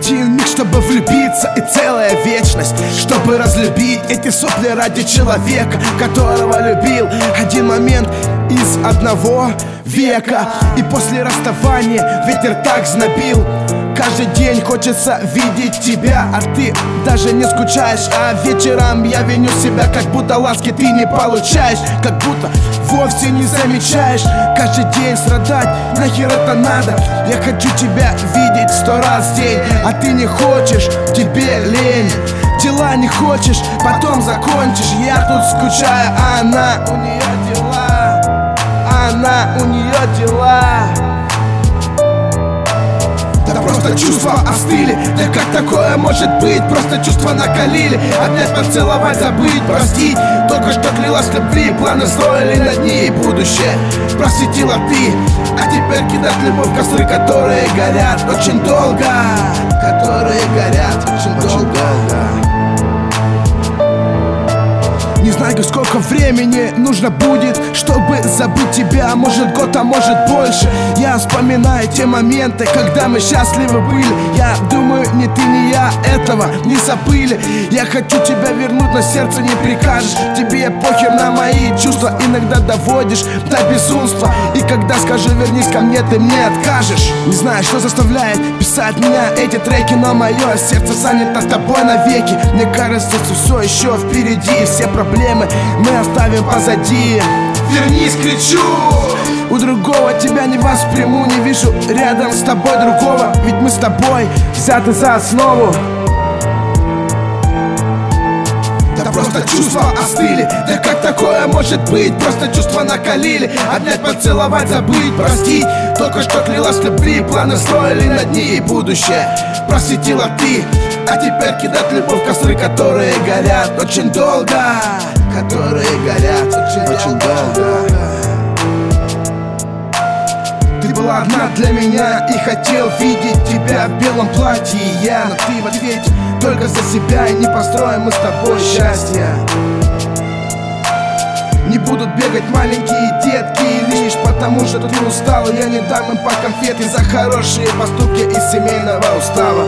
один миг, чтобы влюбиться, и целая вечность, чтобы разлюбить эти сопли ради человека, которого любил. Один момент из одного века, и после расставания ветер так знобил. Каждый день хочется видеть тебя, а ты даже не скучаешь. А вечером я виню себя, как будто ласки ты не получаешь, как будто вовсе не замечаешь. Каждый день страдать, нахер это надо? Я хочу тебя видеть 100 раз в день, а ты не хочешь, тебе лень. Дела не хочешь, потом закончишь. Я тут скучаю, а она, у нее дела, она, у нее дела. Да просто чувства остыли, да как такое может быть? Просто чувства накалили, опять поцеловать, забыть, простить. Только что клялась любви, планы строили над ней будущее. Просветила ты, а теперь кидать любовь в костры, которые горят очень долго, которые горят очень долго. Не знаю, сколько времени нужно будет, чтобы забыть тебя. Может год, а может больше. Я вспоминаю те моменты, когда мы счастливы были. Я думаю, ни ты, ни я этого не забыли. Я хочу тебя вернуть, но сердце не прикажешь. Тебе похер на мои чувства, иногда доводишь до безумства. И когда скажу вернись ко мне, ты мне откажешь. Не знаю, что заставляет писать меня эти треки, но мое сердце занято тобой навеки. Мне кажется, все еще впереди, все проблемы мы оставим позади. Вернись, кричу! У другого тебя не восприму, не вижу рядом с тобой другого. Ведь мы с тобой взяты за основу. Да просто чувства остыли, да как такое может быть? Просто чувства накалили, опять поцеловать, забыть, простить. Только что клялась любви, планы строили над ней будущее. Просветила ты, а теперь кидать любовь в костры, которые горят очень долго, которые горят очень долго. Ты была одна для меня и хотел видеть тебя в белом платье. Я, но ты в ответе только за себя, и не построим мы с тобой счастье. Не будут бегать маленькие детки лишь потому, что ты устала. Я не дам им по конфеты за хорошие поступки из семейного устава.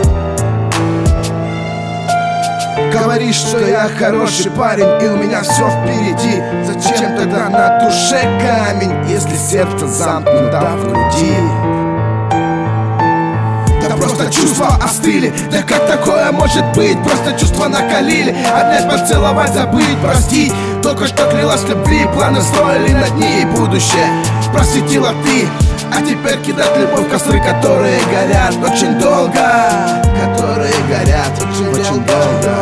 Говоришь, что я хороший парень, и у меня все впереди. Зачем тогда на душе камень, если сердце замкнуто в груди? Да просто чувства остыли, да как такое может быть? Просто чувства накалили, опять поцеловать, забыть, простить. Только что клялась любви, планы строили над ней будущее. Просветила ты, а теперь кидать любовь в костры, которые горят очень долго, которые горят очень долго.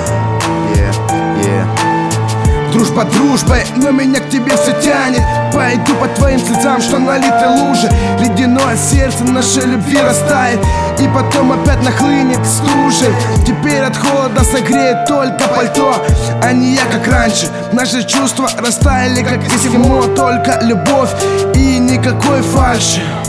Дружба дружбой, но меня к тебе все тянет. Пойду по твоим слезам, что налиты лужи. Ледяное сердце нашей любви растает, и потом опять нахлынет стужей. Теперь от холода согреет только пальто, а не я, как раньше. Наши чувства растаяли, как эскимо. Только любовь и никакой фальши.